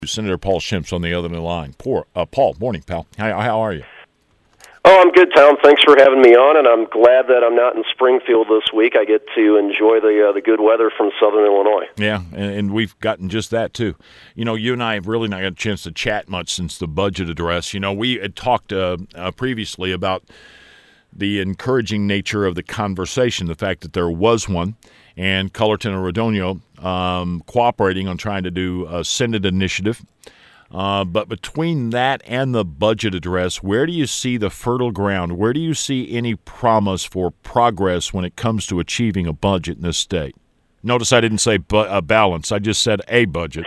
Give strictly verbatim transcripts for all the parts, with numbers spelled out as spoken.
Senator Paul Schimpf on the other line. Poor, uh, Paul, morning, pal. How, how are you? Oh, I'm good, Tom. Thanks for having me on, and I'm glad that I'm not in Springfield this week. I get to enjoy the uh, the good weather from Southern Illinois. Yeah, and, and we've gotten just that, too. You know, you and I have really not had a chance to chat much since the budget address. You know, we had talked uh, uh, previously about the encouraging nature of the conversation, the fact that there was one, and Cullerton and Radonio um, cooperating on trying to do a Senate initiative. Uh, but between that and the budget address, where do you see the fertile ground? Where do you see any promise for progress when it comes to achieving a budget in this state? Notice I didn't say bu- a balance. I just said a budget.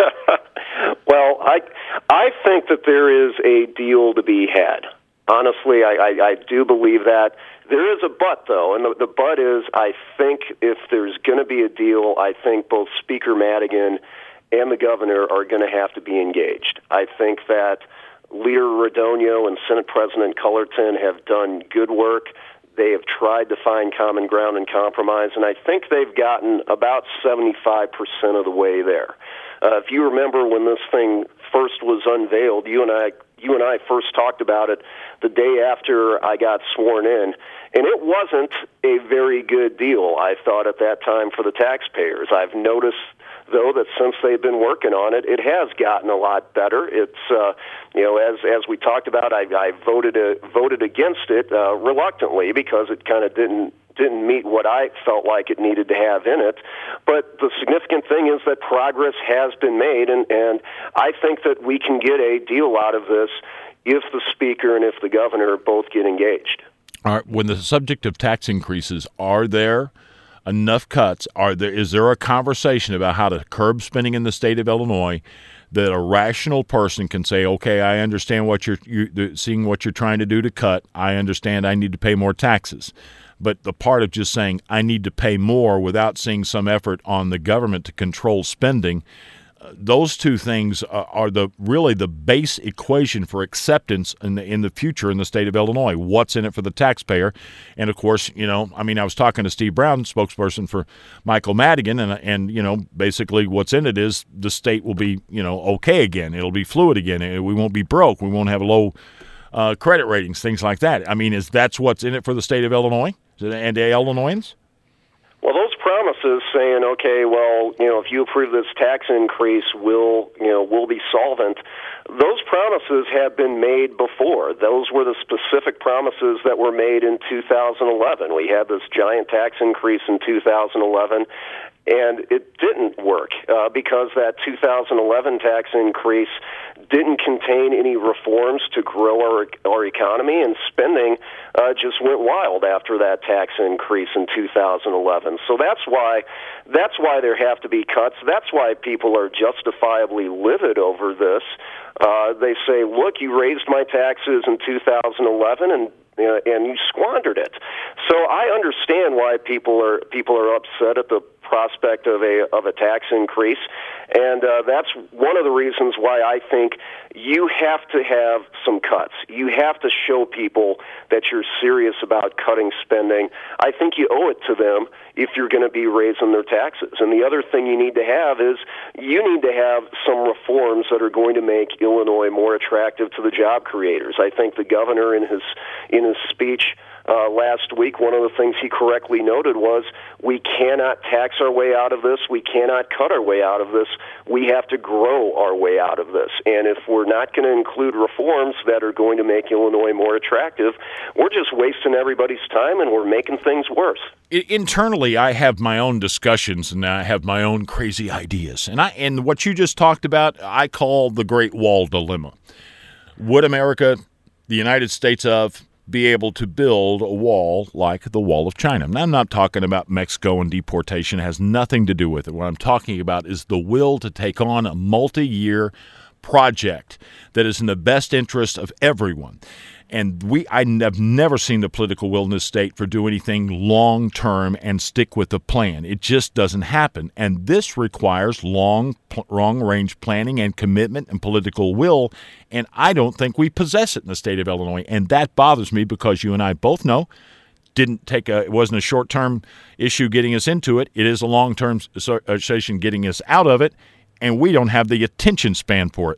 Well, I I think that there is a deal to be had. Honestly, I, I, I do believe that. There is a but, though, and the, the but is I think if there's going to be a deal, I think both Speaker Madigan and the governor are going to have to be engaged. I think that Leader Radonio and Senate President Cullerton have done good work. They have tried to find common ground and compromise, and I think they've gotten about seventy-five percent of the way there. Uh, if you remember when this thing first was unveiled, you and I you and I first talked about it the day after I got sworn in, and it wasn't a very good deal, I thought, at that time for the taxpayers. I've noticed, though, that since they've been working on it, it has gotten a lot better. It's, uh, you know, as as we talked about, I, I voted uh, voted against it uh, reluctantly because it kind of didn't didn't meet what I felt like it needed to have in it. But the significant thing is that progress has been made, and, and I think that we can get a deal out of this if the Speaker and if the Governor both get engaged. All right, when the subject of tax increases, are there enough cuts? Are there? Is there a conversation about how to curb spending in the state of Illinois that a rational person can say, okay, I understand what you're, you seeing what you're trying to do to cut. I understand I need to pay more taxes. But the part of just saying I need to pay more without seeing some effort on the government to control spending, uh, those two things uh, are the really the base equation for acceptance in the in the future in the state of Illinois. What's in it for the taxpayer? And, of course, you know, I mean, I was talking to Steve Brown, spokesperson for Michael Madigan, and, and you know, basically what's in it is the state will be, you know, okay again. It'll be fluid again. We won't be broke. We won't have low uh, credit ratings, things like that. I mean, is that's what's in it for the state of Illinois? And the Illinoisans? Well, those promises saying, okay, well, you know, if you approve this tax increase, we'll, you know, we'll be solvent. Those promises have been made before. Those were the specific promises that were made in two thousand eleven. We had this giant tax increase in two thousand eleven, and it didn't work uh, because that two thousand eleven tax increase didn't contain any reforms to grow our our economy, and spending uh, just went wild after that tax increase in two thousand eleven. So that's why that's why there have to be cuts. That's why people are justifiably livid over this. Uh, they say, "Look, you raised my taxes in two thousand eleven, and uh, and you squandered it." So I understand why people are people are upset at the prospect of a of a tax increase, and uh, that's one of the reasons why I think you have to have some cuts. You have to show people that you're serious about cutting spending. I think you owe it to them if you're going to be raising their taxes. And the other thing you need to have is you need to have some reforms that are going to make Illinois more attractive to the job creators. I think the governor in his in his speech Uh, last week, one of the things he correctly noted was we cannot tax our way out of this. We cannot cut our way out of this. We have to grow our way out of this. And if we're not going to include reforms that are going to make Illinois more attractive, we're just wasting everybody's time and we're making things worse. Internally, I have my own discussions and I have my own crazy ideas. And I and what you just talked about, I call the Great Wall Dilemma. Would America, the United States of, be able to build a wall like the Wall of China? Now, I'm not talking about Mexico and deportation. It has nothing to do with it. What I'm talking about is the will to take on a multi-year project that is in the best interest of everyone. And we, I have never seen the political will in this state for do anything long-term and stick with the plan. It just doesn't happen. And this requires long, long-range planning and commitment and political will, and I don't think we possess it in the state of Illinois. And that bothers me because you and I both know didn't take a, it wasn't a short-term issue getting us into it. It is a long-term association getting us out of it. and we don't have the attention span for it.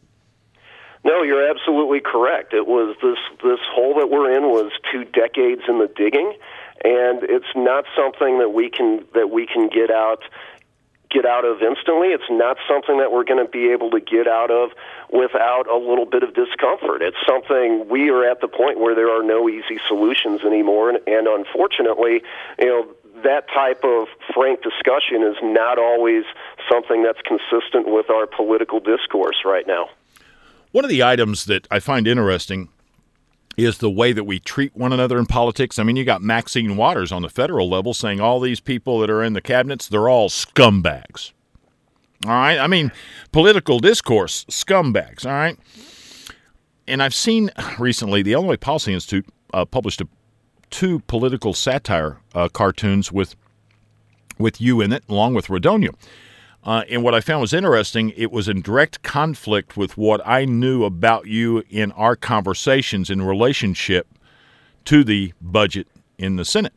No, you're absolutely correct. It was this this hole that we're in was two decades in the digging, and it's not something that we can that we can get out get out of instantly. It's not something that we're going to be able to get out of without a little bit of discomfort. It's something we are at the point where there are no easy solutions anymore, and, and unfortunately, you know, that type of frank discussion is not always something that's consistent with our political discourse right now. One of the items that I find interesting is the way that we treat one another in politics. I mean, you got Maxine Waters on the federal level saying all these people that are in the cabinets, they're all scumbags. All right? I mean, political discourse, scumbags, all right? And I've seen recently the Illinois Policy Institute uh, published a, two political satire uh, cartoons with with you in it, along with Radonja. Uh, and what I found was interesting, it was in direct conflict with what I knew about you in our conversations in relationship to the budget in the Senate.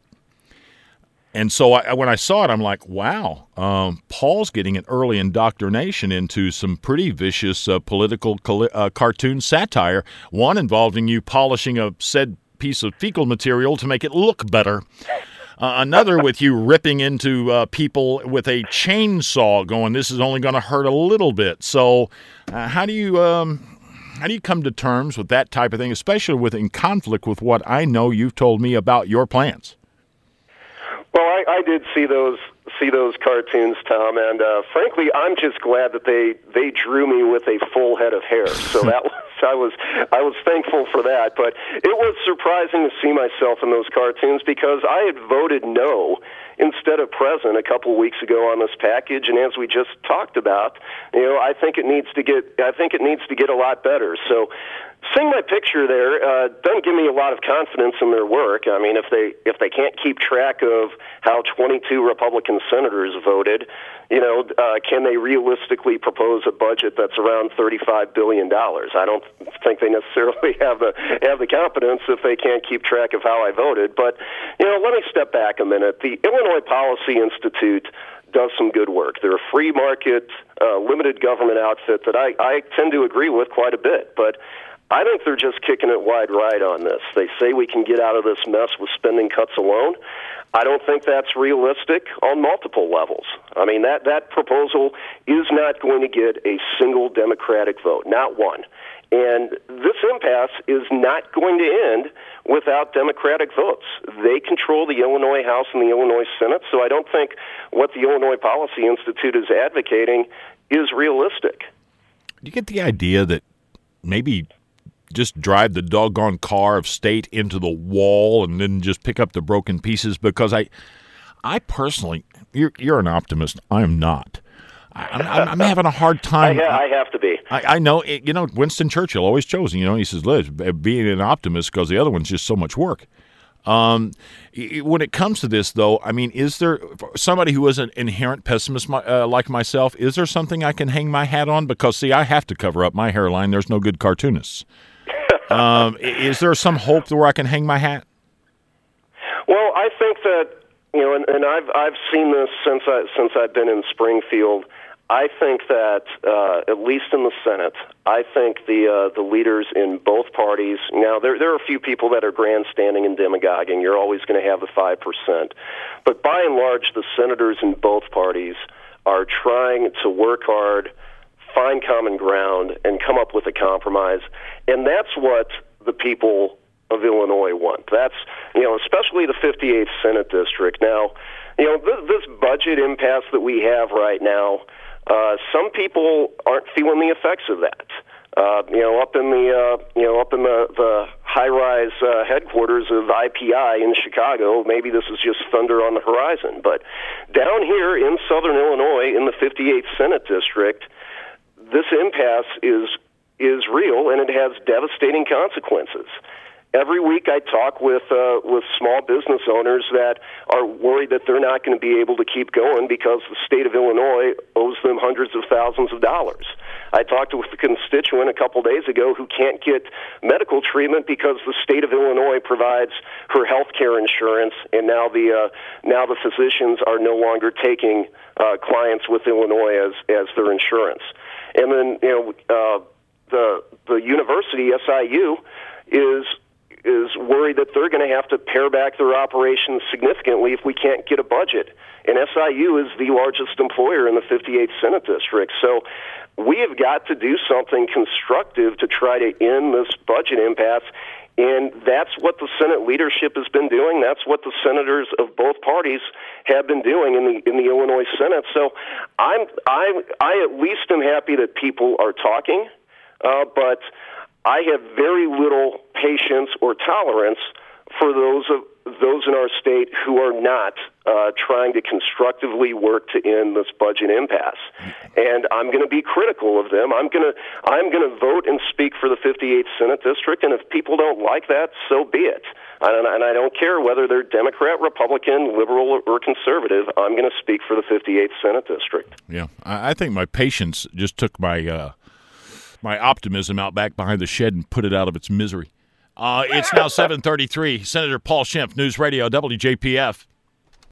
And so I, when I saw it, I'm like, wow, um, Paul's getting an early indoctrination into some pretty vicious uh, political uh, cartoon satire, one involving you polishing a said piece of fecal material to make it look better. Uh, another with you ripping into uh, people with a chainsaw, going, "This is only going to hurt a little bit." So, uh, how do you um, how do you come to terms with that type of thing, especially with in conflict with what I know you've told me about your plans? Well, I, I did see those see those cartoons, Tom, and uh, frankly, I'm just glad that they they drew me with a full head of hair. So that was. I was I was thankful for that, but it was surprising to see myself in those cartoons because I had voted no instead of present a couple of weeks ago on this package, and as we just talked about, you know, I think it needs to get I think it needs to get a lot better. So, seeing my picture there uh, doesn't give me a lot of confidence in their work. I mean, if they if they can't keep track of how twenty-two Republican senators voted, you know, uh, can they realistically propose a budget that's around thirty-five billion dollars? I don't think they necessarily have the have the competence if they can't keep track of how I voted. But, you know, let me step back a minute. The Illinois Policy Institute does some good work. They're a free market, uh, limited government outfit that I, I tend to agree with quite a bit. But I think they're just kicking it wide right on this. They say we can get out of this mess with spending cuts alone. I don't think that's realistic on multiple levels. I mean, that, that proposal is not going to get a single Democratic vote, not one. And this impasse is not going to end without Democratic votes. They control the Illinois House and the Illinois Senate, so I don't think what the Illinois Policy Institute is advocating is realistic. Do you get the idea that maybe just drive the doggone car of state into the wall and then just pick up the broken pieces? Because I, I personally, you're you're an optimist. I am not. I, I'm, I'm having a hard time. I, ha- I have to be. I, I know. It, you know, Winston Churchill always chose. You know, he says, "Liz, being an optimist because the other one's just so much work." Um, when it comes to this, though, I mean, is there somebody who is an inherent pessimist uh, like myself? Is there something I can hang my hat on? Because see, I have to cover up my hairline. There's no good cartoonists. um, is there some hope where I can hang my hat? Well, I think that, you know, and, and I've I've seen this since I since I've been in Springfield. I think that uh, at least in the Senate, I think the uh, the leaders in both parties. Now, there there are a few people that are grandstanding and demagoguing. You're always going to have the five percent, but by and large, the senators in both parties are trying to work hard, find common ground, and come up with a compromise. And that's what the people of Illinois want. That's, you know, especially the fifty-eighth Senate District. Now, you know, this, this budget impasse that we have right now, uh, some people aren't feeling the effects of that. Uh, you know, up in the uh, you know up in the, the high-rise uh, headquarters of I P I in Chicago, maybe this is just thunder on the horizon. But down here in Southern Illinois, in the fifty-eighth Senate District, this impasse is is real, and it has devastating consequences. Every week I talk with uh, with small business owners that are worried that they're not going to be able to keep going because the state of Illinois owes them hundreds of thousands of dollars. I talked with a constituent a couple days ago who can't get medical treatment because the state of Illinois provides her health care insurance, and now the uh, now the physicians are no longer taking uh, clients with Illinois as as their insurance. And then you know uh, the the university S I U is. is worried that they're going to have to pare back their operations significantly if we can't get a budget. And S I U is the largest employer in the fifty-eighth Senate District. So we have got to do something constructive to try to end this budget impasse. And that's what the Senate leadership has been doing. That's what the senators of both parties have been doing in the in the Illinois Senate. So I'm I I at least am happy that people are talking, uh, but I have very little patience or tolerance for those of those in our state who are not uh, trying to constructively work to end this budget impasse. And I'm going to be critical of them. I'm going to I'm going to vote and speak for the fifty-eighth Senate District. And if people don't like that, so be it. And, and I don't care whether they're Democrat, Republican, liberal, or conservative. I'm going to speak for the fifty-eighth Senate District. Yeah, I think my patience just took my uh, my optimism out back behind the shed and put it out of its misery. Uh, it's now seven thirty-three. Senator Paul Schimpf, News Radio, W J P F.